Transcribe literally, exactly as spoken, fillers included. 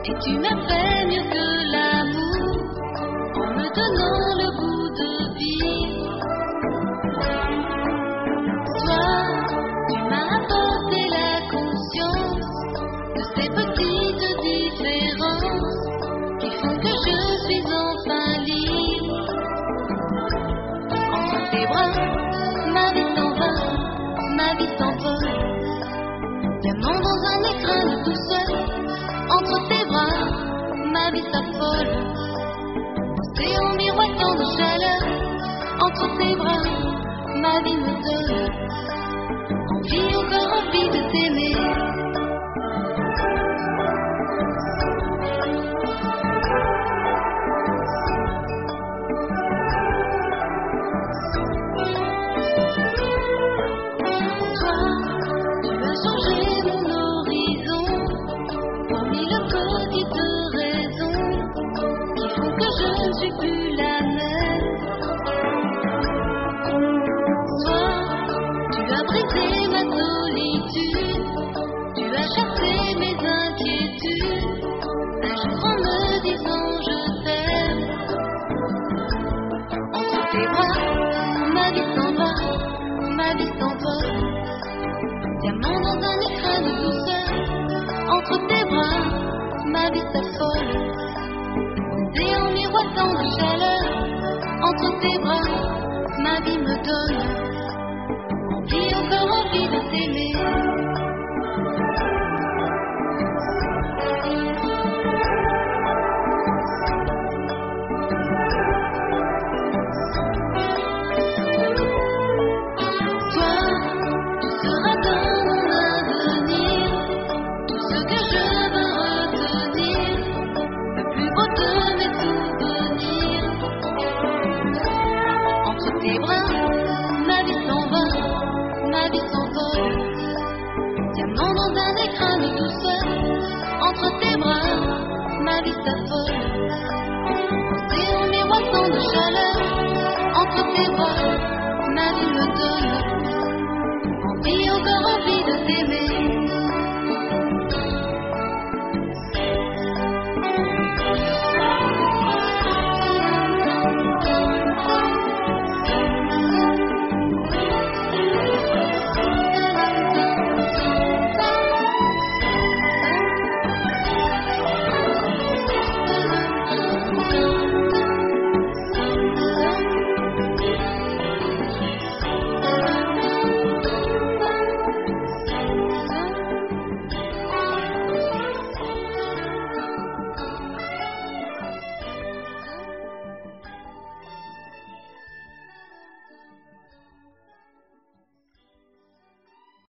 Et tu m'as fait mieux que l'amour en me donnant le goût de vivre. Toi, tu m'as apporté la conscience de ces petites différences qui font que je suis enfin libre. Entre tes bras, ma vie s'en va, ma vie s'envole. Diamant dans un écrin de douceur. Entre tes bras, ma vie s'affole. Océan miroitant de chaleur. Entre tes bras, ma vie me donne envie, encore envie de t'aimer. Diamant dans un écrin de douceur. Entre tes bras, ma vie s'affole. Océan miroitant de chaleur. Entre tes bras, ma vie me donne